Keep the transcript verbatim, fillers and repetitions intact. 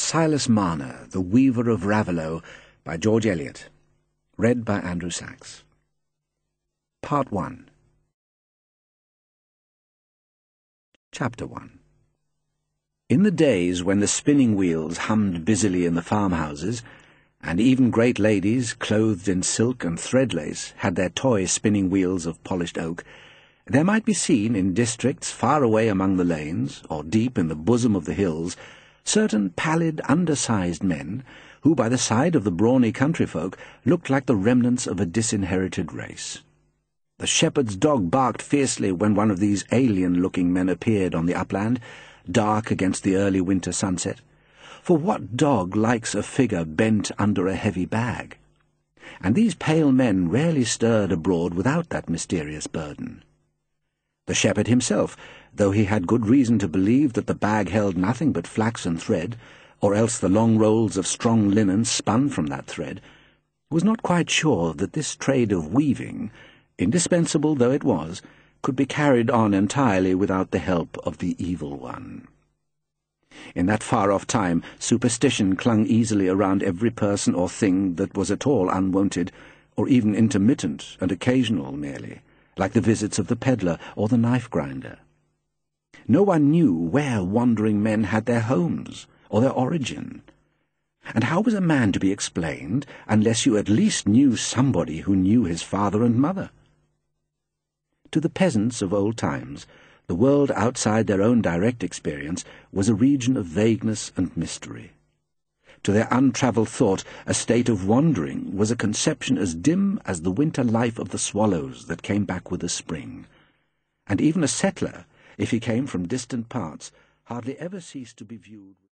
Silas Marner, The Weaver of Raveloe, by George Eliot. Read by Andrew Sachs. Part one. Chapter one. In the days when the spinning wheels hummed busily in the farmhouses, and even great ladies, clothed in silk and threadlace, had their toy spinning wheels of polished oak, there might be seen in districts far away among the lanes, or deep in the bosom of the hills, certain pallid, undersized men, who by the side of the brawny country folk looked like the remnants of a disinherited race. The shepherd's dog barked fiercely when one of these alien-looking men appeared on the upland, dark against the early winter sunset. For what dog likes a figure bent under a heavy bag? And these pale men rarely stirred abroad without that mysterious burden. The shepherd himself, though he had good reason to believe that the bag held nothing but flax and thread, or else the long rolls of strong linen spun from that thread, was not quite sure that this trade of weaving, indispensable though it was, could be carried on entirely without the help of the evil one. In that far-off time, superstition clung easily around every person or thing that was at all unwonted, or even intermittent and occasional merely, like the visits of the peddler or the knife-grinder. No one knew where wandering men had their homes, or their origin. And how was a man to be explained unless you at least knew somebody who knew his father and mother? To the peasants of old times, the world outside their own direct experience was a region of vagueness and mystery. To their untravelled thought, a state of wandering was a conception as dim as the winter life of the swallows that came back with the spring. And even a settler, if he came from distant parts, hardly ever ceased to be viewed